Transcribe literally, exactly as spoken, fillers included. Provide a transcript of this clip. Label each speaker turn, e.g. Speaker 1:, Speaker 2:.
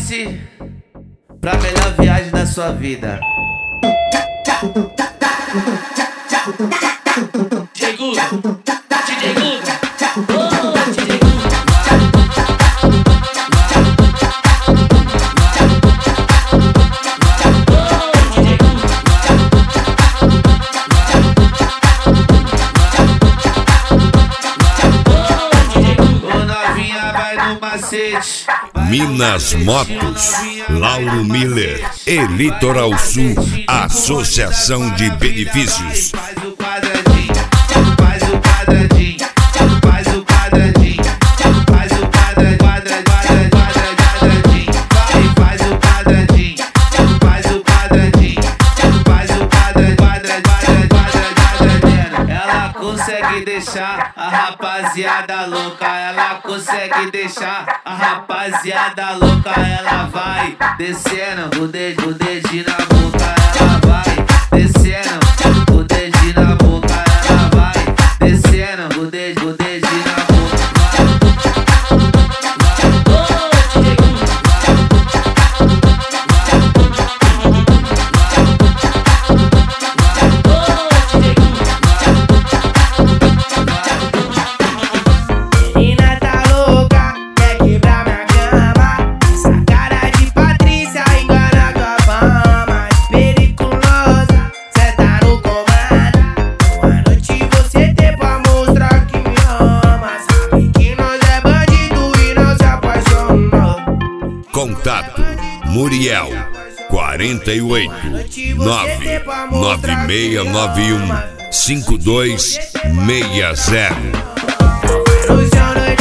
Speaker 1: Prepare-se pra melhor viagem da sua vida.
Speaker 2: D J Guga, D J Guga, oh, D J Guga.
Speaker 3: Minas Motos, Lauro Miller e Litoral Sul, Associação de Benefícios.
Speaker 1: Faz o quadradinho, faz o quadradinho, faz o quadradinho, faz o quadradinho, quadradinho, quadradinho, faz o quadradinho, faz o quadradinho, faz o quadradinho, quadradinho. Ela consegue deixar a rapaziada louca, ela consegue deixar a rapaziada louca. Ela vai descendo o dedo, o dedinho na boca, ela vai descendo o dedinho na boca, ela vai descendo o dedo, o dedinho na boca.
Speaker 3: Contato Muriel quarenta e oito, nove nove seis nove um, cinco dois seis zero.